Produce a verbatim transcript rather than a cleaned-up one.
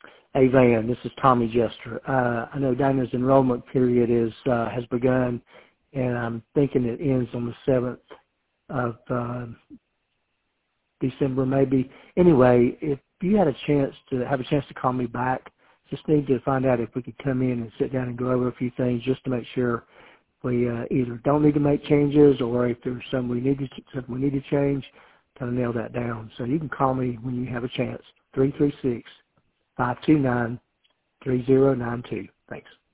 Hey, Van, this is Tommy Jester. Uh, I know Dana's enrollment period is uh, has begun, and I'm thinking it ends on the seventh of uh, December, maybe. Anyway, if you had a chance to have a chance to call me back, just need to find out if we could come in and sit down and go over a few things just to make sure we uh, either don't need to make changes or if there's some we need to something we need to change, kind of nail that down. So you can call me when you have a chance. three three six, five two nine, three zero nine two. Thanks.